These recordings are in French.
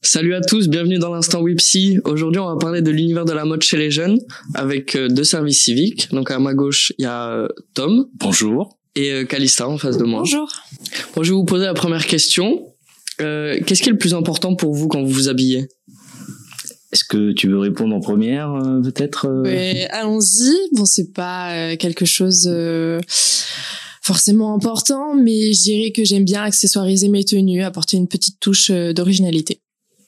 Salut à tous, bienvenue dans l'instant Wipsy. Aujourd'hui, on va parler de l'univers de la mode chez les jeunes avec deux services civiques. Donc à ma gauche, il y a Tom. Bonjour. Et Calista en face de moi. Bonjour. Bon, je vais vous poser la première question. Qu'est-ce qui est le plus important pour vous quand vous vous habillez ? Est-ce que tu veux répondre en première, peut-être Allons-y. Bon, c'est pas quelque chose forcément important, mais je dirais que j'aime bien accessoiriser mes tenues, apporter une petite touche d'originalité.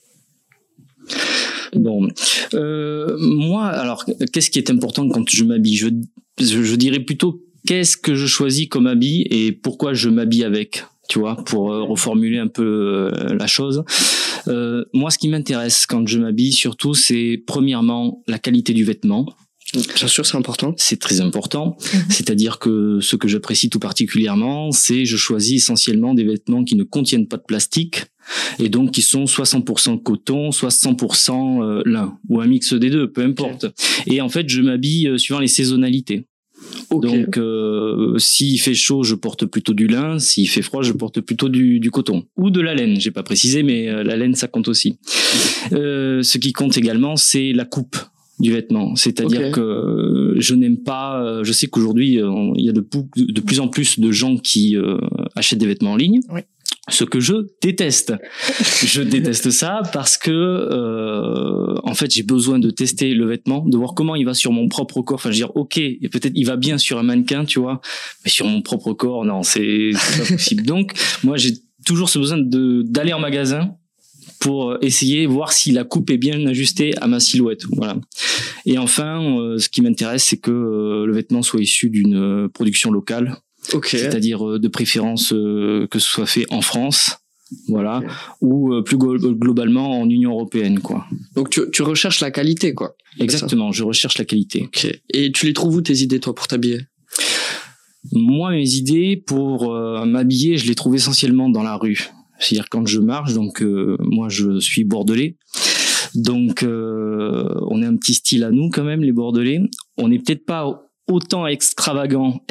Bon, moi, alors, qu'est-ce qui est important quand je m'habille ? Je dirais plutôt qu'est-ce que je choisis comme habit et pourquoi je m'habille avec, tu vois, pour reformuler un peu la chose. Moi, ce qui m'intéresse quand je m'habille, surtout, c'est premièrement la qualité du vêtement. Bien sûr, c'est important. C'est très important. C'est-à-dire que ce que j'apprécie tout particulièrement, c'est je choisis essentiellement des vêtements qui ne contiennent pas de plastique et donc qui sont soit 100% coton, soit 100% lin ou un mix des deux, peu importe. Okay. Et en fait, je m'habille suivant les saisonnalités. Okay. Donc, s'il fait chaud, je porte plutôt du lin. S'il fait froid, je porte plutôt du coton ou de la laine. J'ai pas précisé, mais la laine, ça compte aussi. Ce qui compte également, c'est la coupe du vêtement. C'est-à-dire que je n'aime pas... je sais qu'aujourd'hui, il y a de plus en plus de gens qui achètent des vêtements en ligne. Oui. Ce que je déteste. Je déteste ça parce que en fait j'ai besoin de tester le vêtement, de voir comment il va sur mon propre corps. Enfin, je veux dire, ok, peut-être il va bien sur un mannequin, tu vois, mais sur mon propre corps, non, c'est pas possible. Donc moi j'ai toujours ce besoin d'aller en magasin pour essayer voir si la coupe est bien ajustée à ma silhouette. Voilà. Et enfin, ce qui m'intéresse, c'est que le vêtement soit issu d'une production locale. Okay. C'est-à-dire de préférence que ce soit fait en France, voilà, ou plus globalement en Union européenne, quoi. Donc tu recherches la qualité, quoi. Exactement, je recherche la qualité. Okay. Et tu les trouves où tes idées, toi, pour t'habiller ? Moi, mes idées pour m'habiller, je les trouve essentiellement dans la rue. C'est-à-dire quand je marche, donc moi je suis bordelais. Donc on a un petit style à nous quand même, les bordelais. On n'est peut-être pas autant extravagant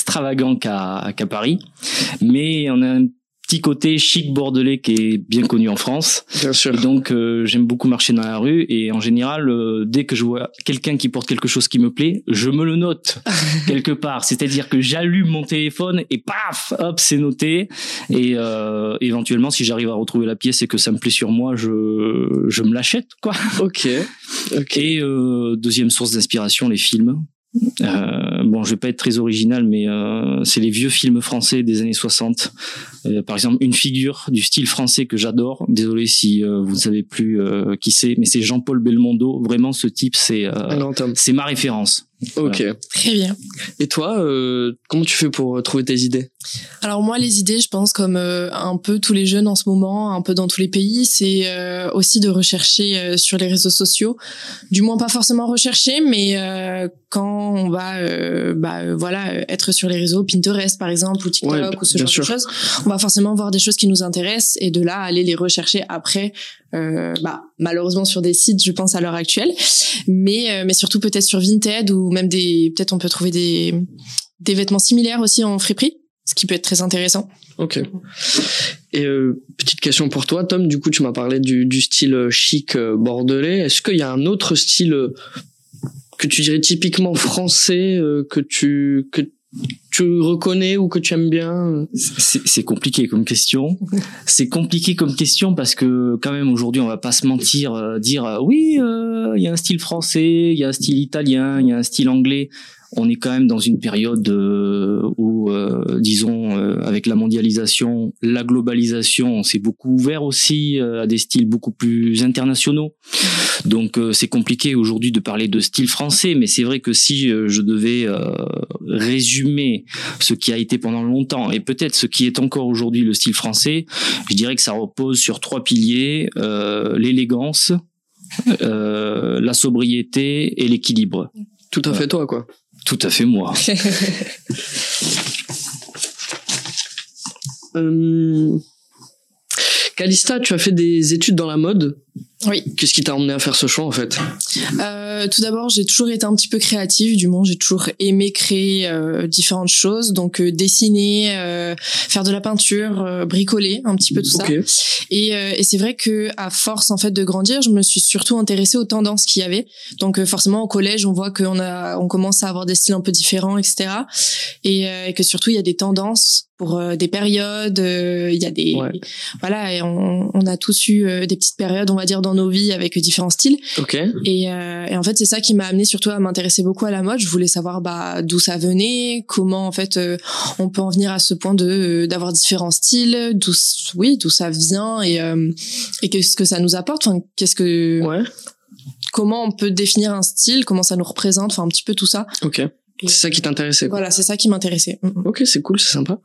qu'à Paris, mais on a un petit côté chic bordelais qui est bien connu en France. Bien sûr. Et donc j'aime beaucoup marcher dans la rue et en général dès que je vois quelqu'un qui porte quelque chose qui me plaît, je me le note quelque part. C'est-à-dire que j'allume mon téléphone et paf, hop, c'est noté. Et éventuellement, si j'arrive à retrouver la pièce et que ça me plaît sur moi, je me l'achète, quoi. Ok. Et deuxième source d'inspiration, les films. Bon, je vais pas être très original, mais c'est les vieux films français des années 60. Par exemple, une figure du style français que j'adore. Désolé si vous ne savez plus qui c'est, mais c'est Jean-Paul Belmondo. Vraiment, ce type, c'est ma référence. Ok. Voilà. Très bien. Et toi, comment tu fais pour trouver tes idées ? Alors moi, les idées, je pense comme un peu tous les jeunes en ce moment, un peu dans tous les pays, c'est aussi de rechercher sur les réseaux sociaux. Du moins pas forcément rechercher, mais quand on va être sur les réseaux, Pinterest par exemple ou TikTok ou ce genre de choses, on va forcément voir des choses qui nous intéressent et de là aller les rechercher après. Malheureusement sur des sites, je pense à l'heure actuelle, mais surtout peut-être sur Vinted ou même peut-être on peut trouver des vêtements similaires aussi en friperie, ce qui peut être très intéressant. Ok. Et petite question pour toi, Tom. Du coup, tu m'as parlé du style chic bordelais. Est-ce qu'il y a un autre style que tu dirais typiquement français que tu reconnais ou que tu aimes bien? C'est compliqué comme question. C'est compliqué comme question parce que quand même aujourd'hui on va pas se mentir, dire oui, il y a un style français, il y a un style italien, il y a un style anglais. On est quand même dans une période où, disons, avec la mondialisation, la globalisation, on s'est beaucoup ouvert aussi à des styles beaucoup plus internationaux. Donc, c'est compliqué aujourd'hui de parler de style français, mais c'est vrai que si je devais résumer ce qui a été pendant longtemps et peut-être ce qui est encore aujourd'hui le style français, je dirais que ça repose sur 3 piliers, l'élégance, la sobriété et l'équilibre. Tout à fait toi, quoi. Tout à fait moi. Calista, tu as fait des études dans la mode. Oui. Qu'est-ce qui t'a emmené à faire ce choix en fait? Tout d'abord, j'ai toujours été un petit peu créative, du moins j'ai toujours aimé créer différentes choses, donc dessiner, faire de la peinture, bricoler, un petit peu tout ça. Et c'est vrai que à force en fait de grandir, je me suis surtout intéressée aux tendances qu'il y avait. Donc forcément au collège, on voit on commence à avoir des styles un peu différents, etc. Et que surtout il y a des tendances pour des périodes, il y a des voilà, et on a tous eu des petites périodes, on va dire, dans nos vies avec différents styles. Et en fait c'est ça qui m'a amené surtout à m'intéresser beaucoup à la mode. Je voulais savoir d'où ça venait, comment en fait on peut en venir à ce point d'avoir différents styles, d'où ça vient et qu'est-ce que ça nous apporte, enfin comment on peut définir un style, comment ça nous représente, enfin un petit peu tout ça. C'est ça qui t'intéressait. Voilà, c'est ça qui m'intéressait. Ok, c'est cool, c'est sympa.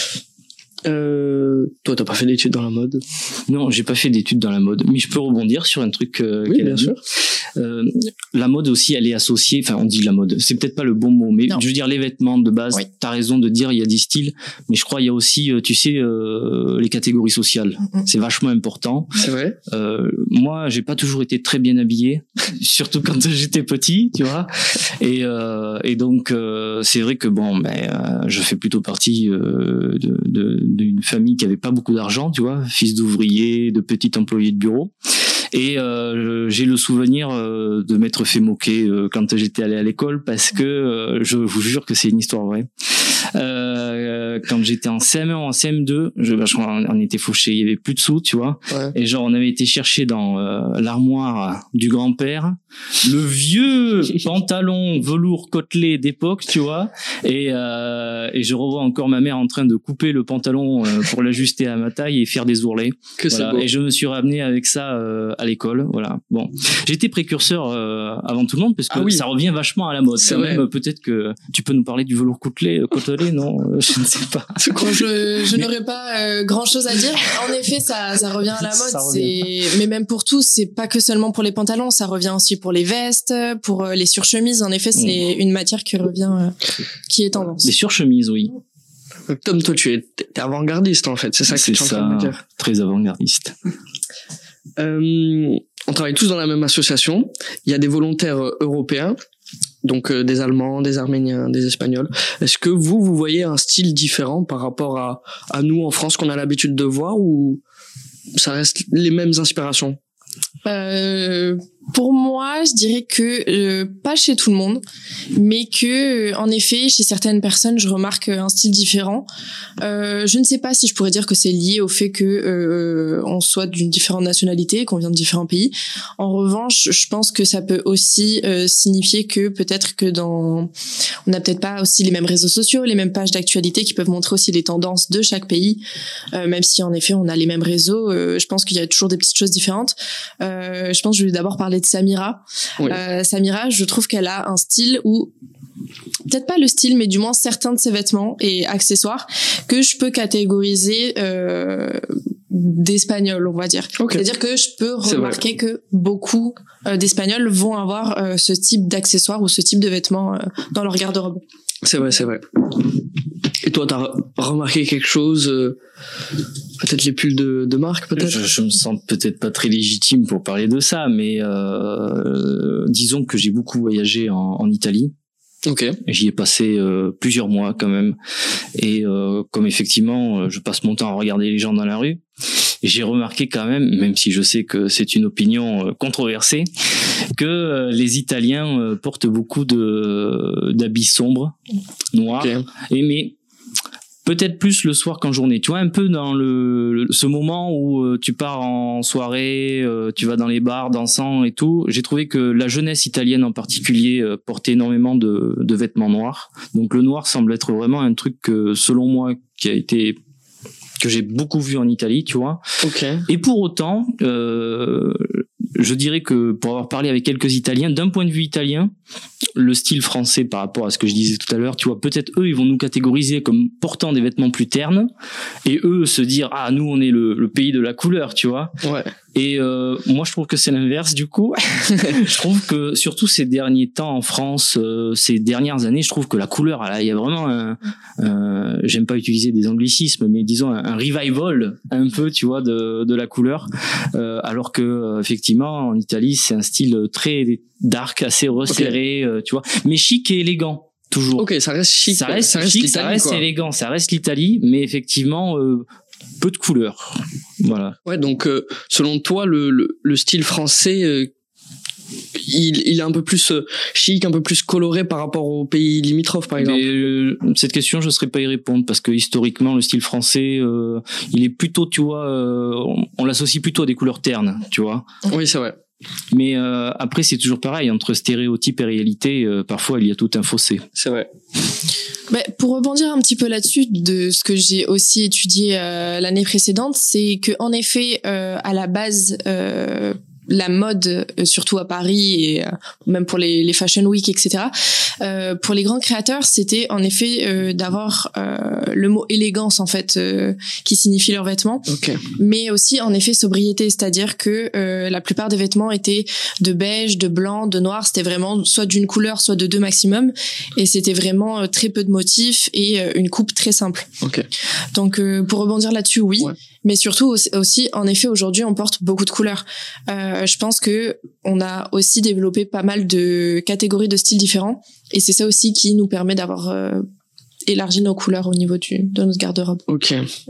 Toi, t'as pas fait d'études dans la mode? Non, j'ai pas fait d'études dans la mode, mais je peux rebondir sur un truc. Oui, bien sûr. La mode aussi, elle est associée. Enfin, on dit la mode. C'est peut-être pas le bon mot, mais je veux dire les vêtements de base. T'as raison de dire il y a des styles, mais je crois il y a aussi, tu sais, les catégories sociales. C'est vachement important. C'est vrai. Moi, j'ai pas toujours été très bien habillé, surtout quand j'étais petit, tu vois. Et donc, c'est vrai que je fais plutôt partie d'une famille qui avait pas beaucoup d'argent, tu vois, fils d'ouvrier, de petit employé de bureau. Et j'ai le souvenir de m'être fait moquer quand j'étais allé à l'école parce que je vous jure que c'est une histoire vraie. Quand j'étais en CM1 ou en CM2, on était fauchés, il y avait plus de sous, tu vois. Et genre on avait été chercher dans l'armoire du grand-père le vieux pantalon velours côtelé d'époque, tu vois. Et je revois encore ma mère en train de couper le pantalon pour l'ajuster à ma taille et faire des ourlets. Voilà. Et je me suis ramené avec ça à l'école. Voilà. Bon, j'étais précurseur avant tout le monde parce que ça revient vachement à la mode. C'est vrai. Même peut-être que tu peux nous parler du velours côtelé, non, je ne sais pas. Je n'aurais pas grand chose à dire. En effet, ça revient à la mode. Mais même pour tout, c'est pas que seulement pour les pantalons, ça revient aussi pour les vestes, pour les surchemises. En effet, c'est une matière qui revient, qui est tendance. Les surchemises, oui. Tom, toi, t'es avant-gardiste en fait, c'est ça que tu es en train de me dire. Très avant-gardiste. On travaille tous dans la même association. Il y a des volontaires européens. Donc des Allemands, des Arméniens, des Espagnols. Est-ce que vous voyez un style différent par rapport à nous en France qu'on a l'habitude de voir, ou ça reste les mêmes inspirations? Pour moi, je dirais que pas chez tout le monde, mais que en effet, chez certaines personnes, je remarque un style différent. Je ne sais pas si je pourrais dire que c'est lié au fait que on soit d'une différente nationalité, qu'on vient de différents pays. En revanche, je pense que ça peut aussi signifier que peut-être que on n'a peut-être pas aussi les mêmes réseaux sociaux, les mêmes pages d'actualité qui peuvent montrer aussi les tendances de chaque pays, même si en effet on a les mêmes réseaux. Je pense qu'il y a toujours des petites choses différentes. Je pense que je vais d'abord parler de Samira. Samira, je trouve qu'elle a un style où, peut-être pas le style, mais du moins certains de ses vêtements et accessoires que je peux catégoriser d'Espagnols, on va dire. C'est-à-dire que je peux remarquer que beaucoup d'Espagnols vont avoir ce type d'accessoires ou ce type de vêtements dans leur garde-robe. C'est vrai. Et toi, t'as remarqué quelque chose, peut-être les pulls de marque, peut-être? Je me sens peut-être pas très légitime pour parler de ça, mais disons que j'ai beaucoup voyagé en Italie. J'y ai passé plusieurs mois quand même. Et comme effectivement, je passe mon temps à regarder les gens dans la rue, j'ai remarqué quand même si je sais que c'est une opinion controversée, que les Italiens portent beaucoup d'habits sombres, noirs, mais peut-être plus le soir qu'en journée. Tu vois, un peu dans ce moment où tu pars en soirée, tu vas dans les bars dansant et tout. J'ai trouvé que la jeunesse italienne en particulier portait énormément de vêtements noirs. Donc le noir semble être vraiment un truc que, selon moi, que j'ai beaucoup vu en Italie, tu vois. Et pour autant, je dirais que pour avoir parlé avec quelques Italiens, d'un point de vue italien, le style français par rapport à ce que je disais tout à l'heure, tu vois, peut-être eux, ils vont nous catégoriser comme portant des vêtements plus ternes, et eux se dire, ah, nous, on est le pays de la couleur, tu vois. Ouais. Et moi, je trouve que c'est l'inverse, du coup. Je trouve que, surtout ces derniers temps en France, ces dernières années, je trouve que la couleur, il y a vraiment j'aime pas utiliser des anglicismes, mais disons un revival, un peu, tu vois, de la couleur. Alors que, effectivement, en Italie, c'est un style très dark, assez resserré, tu vois, mais chic et élégant. Toujours. Ok, ça reste chic. Ça reste chic, l'Italie, ça reste quoi. élégant, ça reste l'Italie, mais effectivement, peu de couleurs. Voilà. Ouais, donc selon toi, le style français, il est un peu plus chic, un peu plus coloré par rapport aux pays limitrophes, par exemple. Mais, cette question, je ne saurais pas y répondre parce que historiquement, le style français, il est plutôt, tu vois, on l'associe plutôt à des couleurs ternes, tu vois. Oui, c'est vrai. Mais après, c'est toujours pareil, entre stéréotype et réalité, parfois il y a tout un fossé. C'est vrai. Pour rebondir un petit peu là-dessus, de ce que j'ai aussi étudié l'année précédente, c'est que en effet, à la base, la mode, surtout à Paris et même pour les Fashion Week, etc. Pour les grands créateurs, c'était en effet d'avoir le mot élégance en fait qui signifie leurs vêtements, Okay. mais aussi en effet sobriété, c'est-à-dire que la plupart des vêtements étaient de beige, de blanc, de noir. C'était vraiment soit d'une couleur, soit de deux maximum, et c'était vraiment très peu de motifs et une coupe très simple. Okay. Donc pour rebondir là-dessus, oui. Ouais. Mais surtout aussi, en effet, aujourd'hui, on porte beaucoup de couleurs. Je pense que on a aussi développé pas mal de catégories de styles différents, et c'est ça aussi qui nous permet d'avoir élargi nos couleurs au niveau de notre garde-robe. Ok.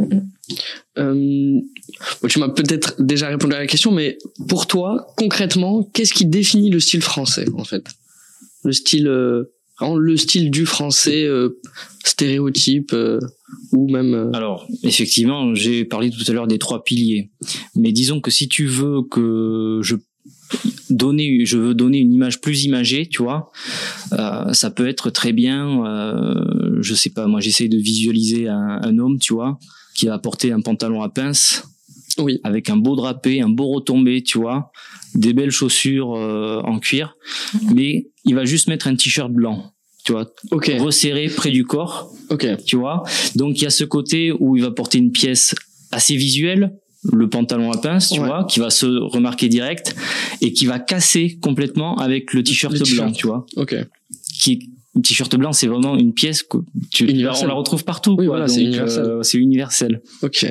Bon, tu m'as peut-être déjà répondu à la question, mais pour toi, concrètement, qu'est-ce qui définit le style français, en fait? Le style, vraiment le style du français, stéréotype, ou même... Alors, effectivement, j'ai parlé tout à l'heure des 3 piliers. Mais disons que si tu veux que je veux donner une image plus imagée, tu vois, ça peut être très bien, je sais pas, moi j'essaye de visualiser un homme, tu vois, qui va porter un pantalon à pince, Oui. avec un beau drapé, un beau retombé, tu vois, des belles chaussures en cuir, mais il va juste mettre un t-shirt blanc, tu vois, Ok. resserré près du corps, Ok. tu vois. Donc il y a ce côté où il va porter une pièce assez visuelle, le pantalon à pince, tu Ouais. vois, qui va se remarquer direct et qui va casser complètement avec le t-shirt blanc, tu vois. Ok. Le t-shirt blanc, c'est vraiment une pièce que Universelle. on la retrouve partout. Oui, quoi. voilà, Donc, c'est universel. c'est universel. Ok.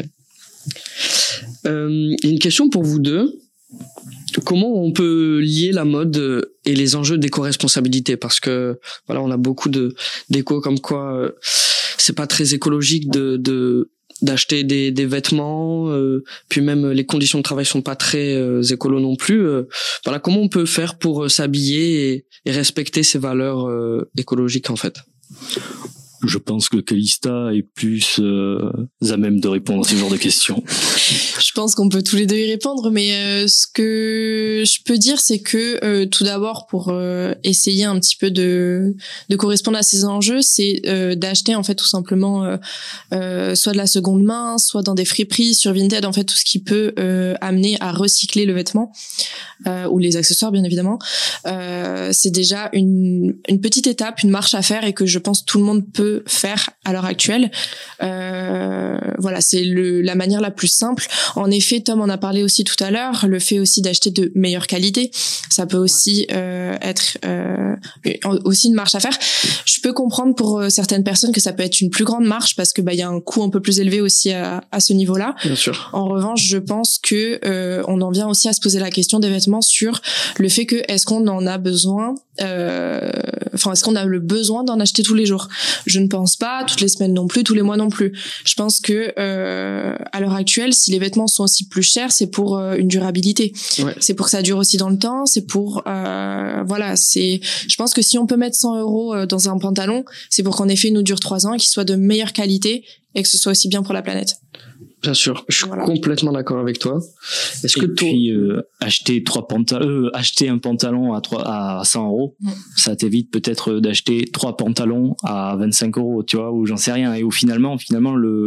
Une question pour vous deux. Comment on peut lier la mode et les enjeux d'éco-responsabilité? Parce que voilà, on a beaucoup d'éco comme quoi c'est pas très écologique d'acheter des vêtements, puis même les conditions de travail sont pas très écolo non plus. Voilà, comment on peut faire pour s'habiller et respecter ces valeurs écologiques en fait? Je pense que Calista est plus à même de répondre à ce genre de questions. Je pense qu'on peut tous les deux y répondre, mais ce que je peux dire, c'est que tout d'abord, pour essayer un petit peu de correspondre à ces enjeux, c'est d'acheter en fait tout simplement soit de la seconde main, soit dans des friperies, sur Vinted, en fait tout ce qui peut amener à recycler le vêtement ou les accessoires bien évidemment. C'est déjà une petite étape, une marche à faire, et que je pense tout le monde peut faire à l'heure actuelle. Voilà, c'est la manière la plus simple. En effet, Tom en a parlé aussi tout à l'heure, le fait aussi d'acheter de meilleure qualité, ça peut aussi être aussi une marche à faire. Je peux comprendre pour certaines personnes que ça peut être une plus grande marche parce que il y a un coût un peu plus élevé aussi à ce niveau-là. Bien sûr. En revanche, je pense que on en vient aussi à se poser la question des vêtements sur le fait que est-ce qu'on en a besoin, est-ce qu'on a le besoin d'en acheter tous les jours? Je ne pense pas, toutes les semaines non plus, tous les mois non plus. Je pense que à l'heure actuelle, si les vêtements sont aussi plus chers, c'est pour une durabilité. Ouais. C'est pour que ça dure aussi dans le temps. C'est pour je pense que si on peut mettre 100 € dans un pantalon, c'est pour qu'en effet il nous dure 3 ans, qu'il soit de meilleure qualité et que ce soit aussi bien pour la planète. Bien sûr, je suis Voilà. complètement d'accord avec toi. Est-ce que Puis acheter un pantalon à 100 €, ça t'évite peut-être d'acheter 3 pantalons à 25 €, tu vois, ou j'en sais rien. Et où finalement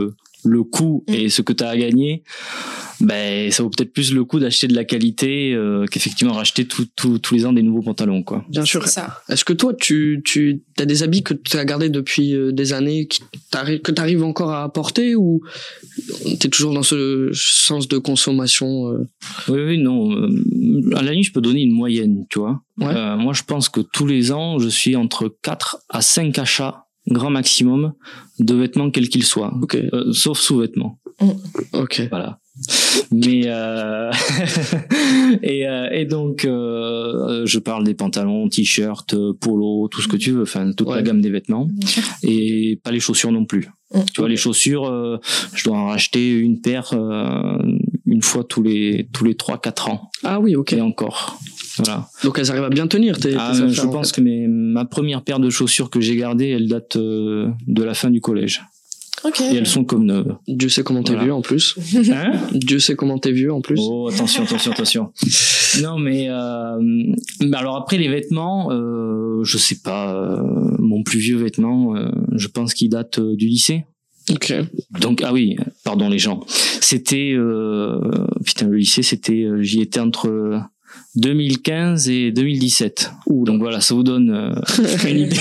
le coût et ce que tu as à gagner, ben ça vaut peut-être plus le coup d'acheter de la qualité qu'effectivement racheter tous les ans des nouveaux pantalons, quoi. Bien sûr. C'est ça. Est-ce que toi, tu as des habits que tu as gardés depuis des années que tu arrives encore à apporter, ou tu es toujours dans ce sens de consommation Oui, non. À la ligne, je peux donner une moyenne, tu vois. Ouais. Moi, je pense que tous les ans, je suis entre 4 à 5 achats, grand maximum, de vêtements quels qu'ils soient. Ok. Sauf sous-vêtements. Ok. Voilà. Mais et donc je parle des pantalons, t-shirts, polos, tout ce que tu veux, enfin toute la gamme des vêtements, et pas les chaussures non plus. Tu vois, les chaussures, je dois en racheter une paire une fois tous les 3-4 ans. Ah oui, ok. Et encore. Voilà. Donc elles arrivent à bien tenir tes affaires, je pense que ma première paire de chaussures que j'ai gardée, elle date de la fin du collège. Ok. Et elles sont comme neuves. Dieu sait comment t'es vieux en plus. Hein? Dieu sait comment t'es vieux en plus. Oh, attention. Non, mais alors après les vêtements, je sais pas, mon plus vieux vêtement, je pense qu'il date du lycée. Ok. Donc ah oui, pardon les gens. C'était le lycée, j'y étais entre 2015 et 2017. Donc voilà, ça vous donne une idée.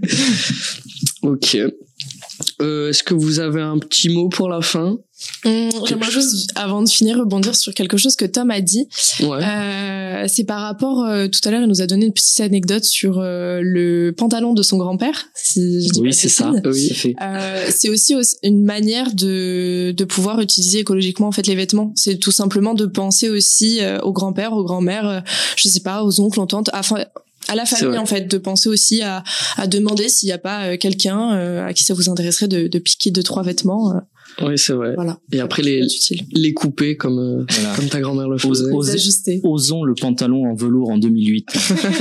Ok. Est-ce que vous avez un petit mot pour la fin? J'aimerais juste, avant de finir, rebondir sur quelque chose que Tom a dit. Ouais. C'est par rapport, tout à l'heure, il nous a donné une petite anecdote sur le pantalon de son grand-père. Si je dis oui, pas c'est ça. Oui, c'est aussi une manière de pouvoir utiliser écologiquement en fait les vêtements. C'est tout simplement de penser aussi au grand-père, aux grand-mères, je sais pas, aux oncles, aux tantes, à la famille en fait, de penser aussi à demander s'il n'y a pas quelqu'un à qui ça vous intéresserait de piquer 2-3 vêtements. Oui, c'est vrai. Voilà. Et après les couper comme ta grand-mère le faisait. Osons le pantalon en velours en 2008.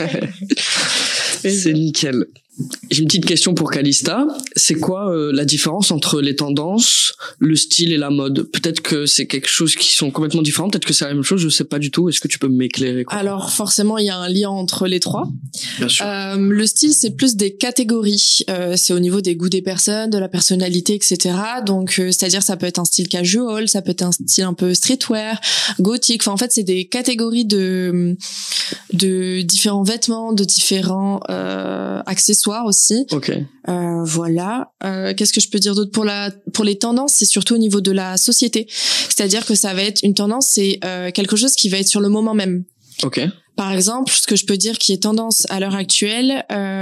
C'est nickel. J'ai une petite question pour Calista. C'est quoi la différence entre les tendances, le style et la mode? Peut-être que c'est quelque chose qui sont complètement différents, peut-être que c'est la même chose, je sais pas du tout. Est-ce que tu peux m'éclairer, quoi? Alors forcément, il y a un lien entre les trois. Bien sûr. Le style, c'est plus des catégories. C'est au niveau des goûts des personnes, de la personnalité, etc. Donc, c'est-à-dire, ça peut être un style casual, ça peut être un style un peu streetwear, gothique. Enfin, en fait, c'est des catégories de différents vêtements, de différents accessoires aussi. Ok. Voilà. Qu'est-ce que je peux dire d'autre pour les tendances? C'est surtout au niveau de la société. C'est-à-dire que ça va être une tendance, c'est quelque chose qui va être sur le moment même. Ok. Par exemple, ce que je peux dire qui est tendance à l'heure actuelle,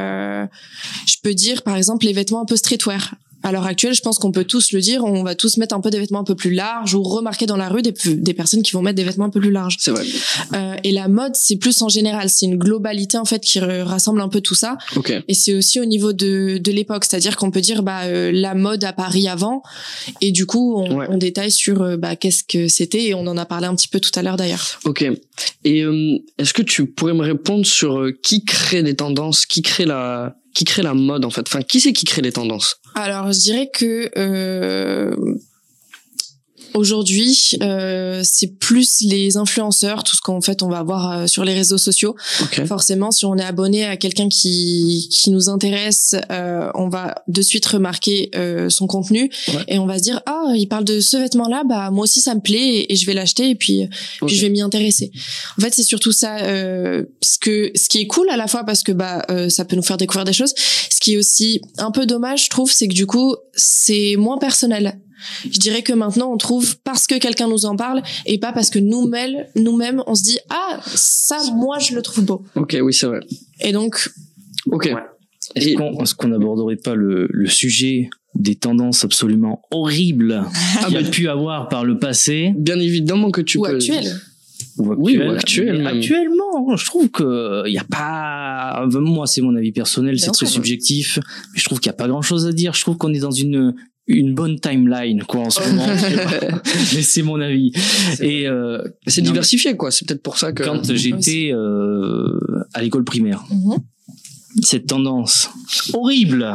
je peux dire par exemple les vêtements un peu streetwear. À l'heure actuelle, je pense qu'on peut tous le dire, on va tous mettre un peu des vêtements un peu plus larges ou remarquer dans la rue des personnes qui vont mettre des vêtements un peu plus larges. C'est vrai. Et la mode, c'est plus en général, c'est une globalité en fait qui rassemble un peu tout ça. Ok. Et c'est aussi au niveau de l'époque, c'est-à-dire qu'on peut dire la mode à Paris avant, et du coup on détaille sur qu'est-ce que c'était, et on en a parlé un petit peu tout à l'heure d'ailleurs. Ok. Et est-ce que tu pourrais me répondre sur qui crée des tendances, qui crée la mode en fait, enfin qui c'est qui crée les tendances? Alors je dirais que aujourd'hui, c'est plus les influenceurs, tout ce qu'en fait on va voir sur les réseaux sociaux. Okay. Forcément, si on est abonné à quelqu'un qui nous intéresse, on va de suite remarquer son contenu, et on va se dire il parle de ce vêtement-là, moi aussi ça me plaît, et je vais l'acheter, et puis je vais m'y intéresser. En fait, c'est surtout ça, ce qui est cool à la fois parce que ça peut nous faire découvrir des choses. Ce qui est aussi un peu dommage, je trouve, c'est que du coup c'est moins personnel. Je dirais que maintenant on trouve parce que quelqu'un nous en parle, et pas parce que nous-mêmes on se dit ça moi je le trouve beau. Ok, oui, c'est vrai. Et donc est-ce qu'on n'aborderait pas le sujet des tendances absolument horribles qu'il y a pu avoir par le passé? Bien évidemment que tu peux. Actuelles. Oui, ou actuel. Actuellement, je trouve que il y a pas. Moi, c'est mon avis personnel, c'est très subjectif, mais je trouve qu'il y a pas grand-chose à dire. Je trouve qu'on est dans une bonne timeline en ce moment. Mais c'est mon avis. C'est diversifié, quoi. C'est peut-être pour ça que quand j'étais à l'école primaire, cette tendance horrible,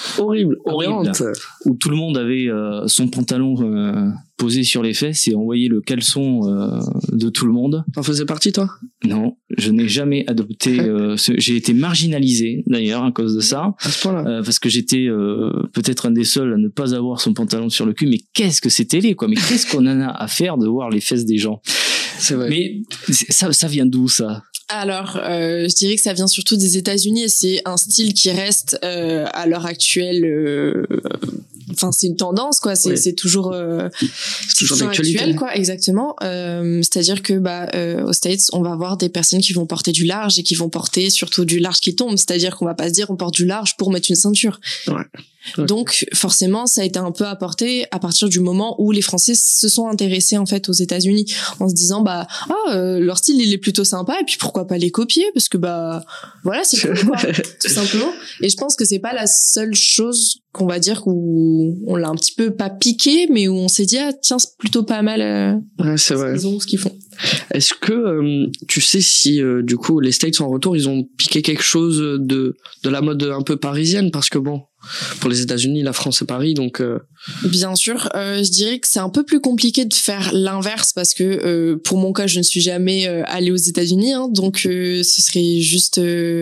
où tout le monde avait son pantalon posé sur les fesses et on voyait le caleçon de tout le monde. T'en faisais partie, toi? Non, Je n'ai jamais adopté. J'ai été marginalisé d'ailleurs à cause de ça, À ce point-là. parce que j'étais peut-être un des seuls à ne pas avoir son pantalon sur le cul. Mais qu'est-ce que c'est télé, quoi? Mais qu'est-ce qu'on en a à faire de voir les fesses des gens? C'est vrai. Mais ça vient d'où ça? Alors, je dirais que ça vient surtout des États-Unis et c'est un style qui reste à l'heure actuelle. Enfin, c'est une tendance, quoi. C'est toujours d'actualité. actuel, quoi. Exactement. C'est-à-dire que aux States, on va avoir des personnes qui vont porter du large et qui vont porter surtout du large qui tombe. C'est-à-dire qu'on va pas se dire on porte du large pour mettre une ceinture. Ouais. Donc forcément, ça a été un peu apporté à partir du moment où les Français se sont intéressés en fait aux États-Unis en se disant leur style il est plutôt sympa et puis pourquoi pas les copier parce que voilà c'est cool quoi, tout simplement. Et je pense que c'est pas la seule chose qu'on va dire où on l'a un petit peu pas piqué mais où on s'est dit tiens c'est plutôt pas mal Ouais, c'est vrai. ce qu'ils font. Est-ce que tu sais si du coup les States en retour ils ont piqué quelque chose de la mode un peu parisienne parce que bon pour les États-Unis la France c'est Paris donc Bien sûr, je dirais que c'est un peu plus compliqué de faire l'inverse parce que pour mon cas je ne suis jamais allée aux États-Unis donc ce serait juste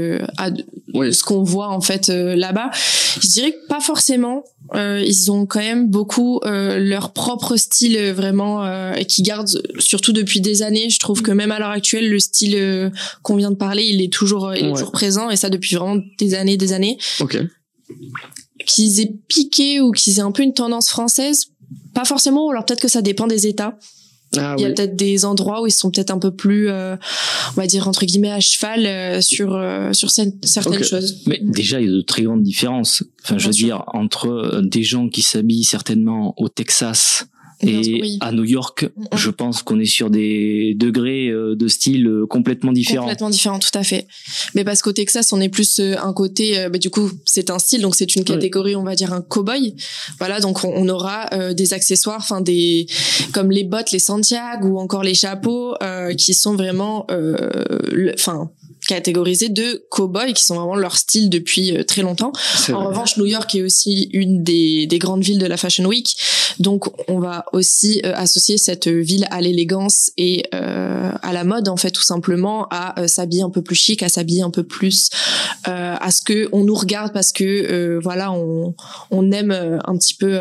ce qu'on voit en fait là-bas. Je dirais que pas forcément. Ils ont quand même beaucoup leur propre style vraiment et qui gardent surtout depuis des années. Je trouve que même à l'heure actuelle le style qu'on vient de parler il est toujours présent et ça depuis vraiment des années. Ok. Qu'ils aient piqué ou qu'ils aient un peu une tendance française, pas forcément, alors peut-être que ça dépend des États. Il y a peut-être des endroits où ils sont peut-être un peu plus, on va dire entre guillemets à cheval sur certaines choses. Mais déjà, il y a de très grandes différences. Enfin, je veux dire, entre des gens qui s'habillent certainement au Texas et à New York, je pense qu'on est sur des degrés de style complètement différents. Complètement différents, tout à fait. Mais parce qu'au Texas, on est plus un côté, du coup, c'est un style, donc c'est une catégorie, on va dire un cow-boy. Voilà, donc on aura des accessoires, enfin comme les bottes, les Santiago ou encore les chapeaux, qui sont vraiment, catégorisés de cow-boys qui sont vraiment leur style depuis très longtemps. En revanche, New York est aussi une des grandes villes de la Fashion Week. Donc, on va aussi associer cette ville à l'élégance et à la mode, en fait, tout simplement, à s'habiller un peu plus chic, à s'habiller un peu plus à ce que on nous regarde parce que on aime un petit peu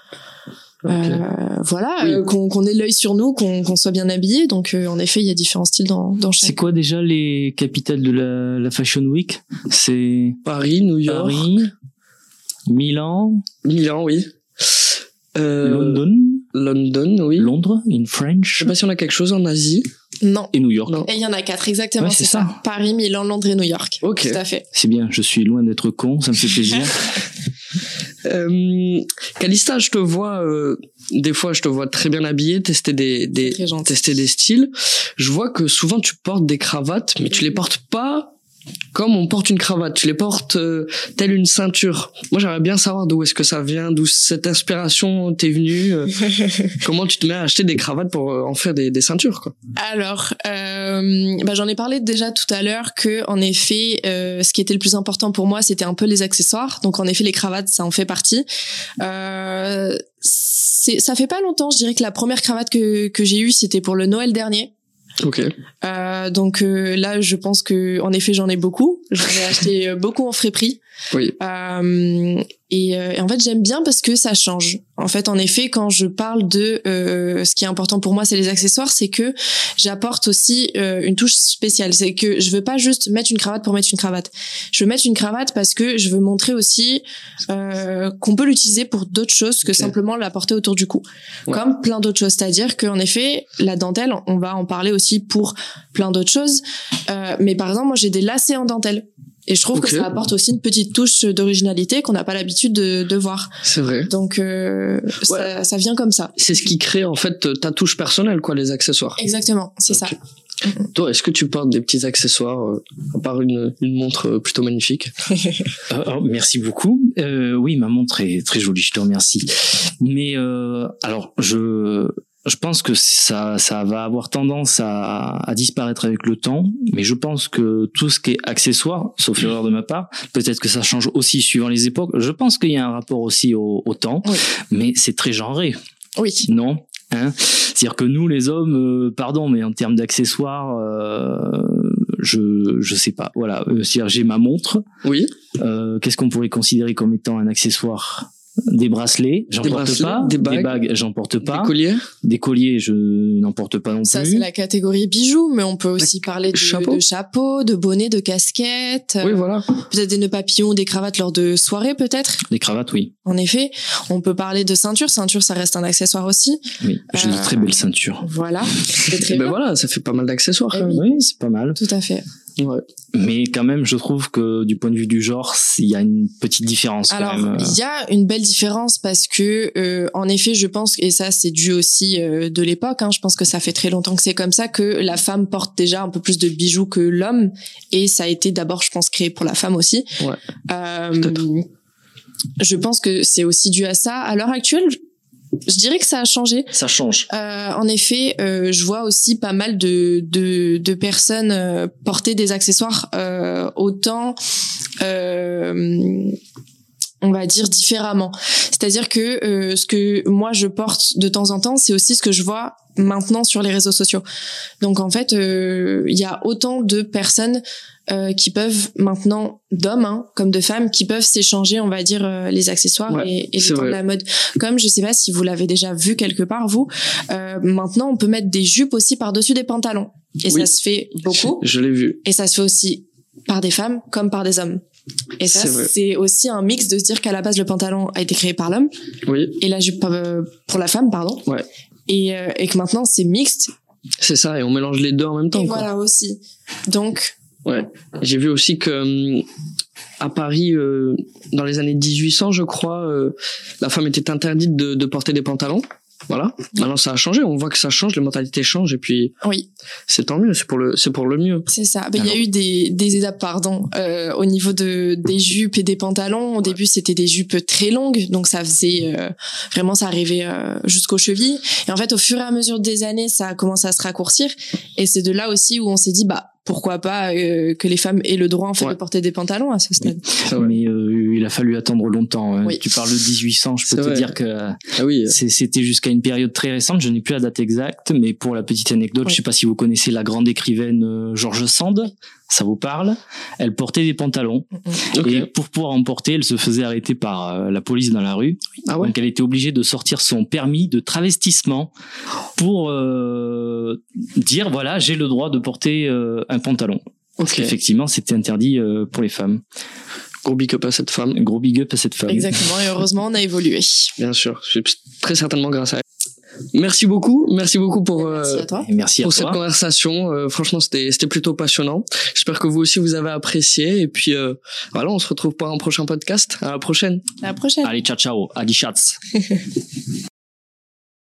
qu'on ait l'œil sur nous, qu'on soit bien habillé. Donc en effet il y a différents styles dans chaque. C'est quoi déjà les capitales de la Fashion Week? C'est Paris, New York, Milan, oui. London, oui. Londres, in French. Je sais pas si on a quelque chose en Asie. Non. Et New York. Non. Et il y en a 4 exactement. Ouais, c'est ça. Paris, Milan, Londres et New York. Ok. Tout à fait. C'est bien. Je suis loin d'être con. Ça me fait plaisir. Calista, je te vois des fois je te vois très bien habillé, tester des styles. Je vois que souvent tu portes des cravates, mais tu les portes pas comme on porte une cravate, tu les portes telle une ceinture. Moi, j'aimerais bien savoir d'où est-ce que ça vient, d'où cette inspiration t'est venue. Comment tu te mets à acheter des cravates pour en faire des ceintures, quoi. Alors, j'en ai parlé déjà tout à l'heure que, en effet, ce qui était le plus important pour moi, c'était un peu les accessoires. Donc, en effet, les cravates, ça en fait partie. Ça fait pas longtemps, je dirais que la première cravate que j'ai eue, c'était pour le Noël dernier. Ok. Donc là, je pense que en effet, j'en ai beaucoup. J'en ai acheté beaucoup en friperie. Oui. Et en fait, j'aime bien parce que ça change. En fait, en effet, quand je parle de ce qui est important pour moi, c'est les accessoires, c'est que j'apporte aussi une touche spéciale. C'est que je veux pas juste mettre une cravate pour mettre une cravate. Je veux mettre une cravate parce que je veux montrer aussi qu'on peut l'utiliser pour d'autres choses que simplement la porter autour du cou. Ouais. Comme plein d'autres choses. C'est-à-dire qu'en effet, la dentelle, on va en parler aussi pour plein d'autres choses. Mais par exemple, moi, j'ai des lacets en dentelle. Et je trouve que ça apporte aussi une petite touche d'originalité qu'on n'a pas l'habitude de voir. C'est vrai. Donc ça vient comme ça. C'est ce qui crée en fait ta touche personnelle, quoi, les accessoires. Exactement, c'est ça. Toi, est-ce que tu portes des petits accessoires à part une montre plutôt magnifique? Merci beaucoup. Oui, ma montre est très jolie, je te remercie. Mais alors je pense que ça va avoir tendance à disparaître avec le temps, mais je pense que tout ce qui est accessoire, sauf erreur de ma part, peut-être que ça change aussi suivant les époques. Je pense qu'il y a un rapport aussi au temps, mais c'est très genré. Oui. Non? C'est-à-dire que nous, les hommes, pardon, mais en termes d'accessoires, je sais pas. Voilà, c'est-à-dire j'ai ma montre. Oui. Qu'est-ce qu'on pourrait considérer comme étant un accessoire? Des bracelets, j'en porte pas. Des bagues, j'en porte pas. Des colliers, je n'en porte pas non plus. Ça, c'est la catégorie bijoux, mais on peut aussi parler de chapeaux, de bonnets, de casquettes. Oui, voilà. Peut-être des nœuds papillons, des cravates lors de soirées, peut-être. Des cravates, oui. En effet. On peut parler de ceinture. Ceinture, ça reste un accessoire aussi. Oui, j'ai de très belles ceintures. Voilà. C'est très bien. Voilà, ça fait pas mal d'accessoires. Oui, c'est pas mal. Tout à fait. Ouais. Mais quand même, je trouve que du point de vue du genre, il y a une petite différence. Alors, il y a une belle différence parce que, en effet, je pense, et ça c'est dû aussi de l'époque, je je pense que ça fait très longtemps que c'est comme ça, que la femme porte déjà un peu plus de bijoux que l'homme, et ça a été d'abord, je pense, créé pour la femme aussi. Ouais. Je pense que c'est aussi dû à ça. À l'heure actuelle, je dirais que ça a changé. Ça change. En effet, je vois aussi pas mal de personnes porter des accessoires autant, on va dire, différemment. C'est-à-dire que ce que moi je porte de temps en temps, c'est aussi ce que je vois maintenant sur les réseaux sociaux. Donc en fait, il y a autant de personnes qui peuvent maintenant, d'hommes comme de femmes, qui peuvent s'échanger, on va dire, les accessoires et les temps de la mode. Comme, je sais pas si vous l'avez déjà vu quelque part, vous, maintenant on peut mettre des jupes aussi par-dessus des pantalons. Et ça se fait beaucoup. Je l'ai vu. Et ça se fait aussi par des femmes comme par des hommes. Et ça, c'est aussi un mix de se dire qu'à la base, le pantalon a été créé par l'homme. Oui. Et la jupe pour la femme, pardon. Ouais. Et que maintenant, c'est mixte. C'est ça, et on mélange les deux en même temps. Et voilà aussi. Donc. Ouais. J'ai vu aussi que à Paris, dans les années 1800, je crois, la femme était interdite de porter des pantalons. Voilà. Maintenant, ça a changé. On voit que ça change, les mentalités changent, et puis. Oui. C'est tant mieux. C'est pour le mieux. C'est ça. Il y a eu des étapes, au niveau des jupes et des pantalons. Au début, c'était des jupes très longues, donc ça faisait vraiment, ça arrivait jusqu'aux chevilles. Et en fait, au fur et à mesure des années, ça a commencé à se raccourcir. Et c'est de là aussi où on s'est dit, pourquoi pas que les femmes aient le droit en fait de porter des pantalons à ce stade. Oui. Mais il a fallu attendre longtemps. Oui. Tu parles de 1800, je peux te dire que c'était jusqu'à une période très récente. Je n'ai plus la date exacte, mais pour la petite anecdote, je sais pas si vous connaissez la grande écrivaine George Sand. Ça vous parle? Elle portait des pantalons. Okay. Et pour pouvoir en porter, elle se faisait arrêter par la police dans la rue. Ah ouais. Donc elle était obligée de sortir son permis de travestissement pour dire voilà, j'ai le droit de porter un pantalon. Parce qu'effectivement, c'était interdit pour les femmes. Gros big up à cette femme. Gros big up à cette femme. Exactement, et heureusement, on a évolué. Bien sûr, c'est très certainement grâce à elle. Merci beaucoup pour cette conversation. Franchement, c'était plutôt passionnant. J'espère que vous aussi vous avez apprécié. Et puis voilà, on se retrouve pour un prochain podcast. À la prochaine. À la prochaine. Allez, ciao, ciao. Adi chats.